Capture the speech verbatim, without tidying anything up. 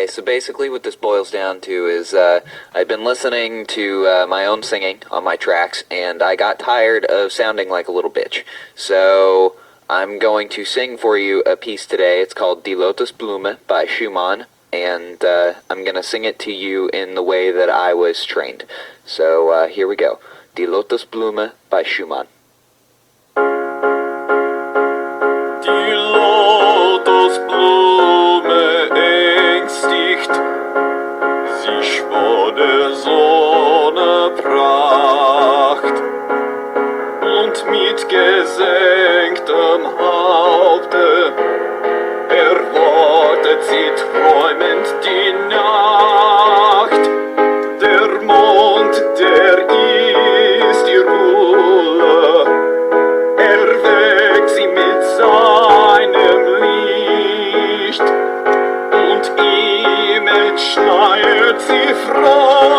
Okay, so basically what this boils down to is uh, I've been listening to uh, my own singing on my tracks, and I got tired of sounding like a little bitch. So I'm going to sing for you a piece today. It's called Die Lotusblume by Schumann, and uh, I'm going to sing it to you in the way that I was trained. So uh, here we go. Die Lotusblume by Schumann. Die Lotusblume ängstigt sich vor der Sonne Pracht und mit gesenktem Haupte erwartet sie träumend die Nacht. Der Mond, der ist ihr Bulle, erweckt sie mit seinem Licht und ihm entschleiert sie frei.